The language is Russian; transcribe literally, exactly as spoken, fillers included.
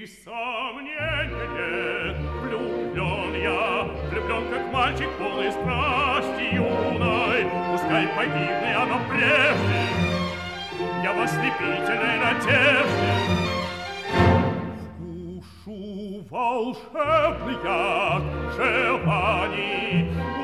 И сомнения нет, влюблен я, влюблен, как мальчик, полный страсти юной. Пускай погибнет оно прежде, я в ослепительной надежде вкушу волшебный яд желаний.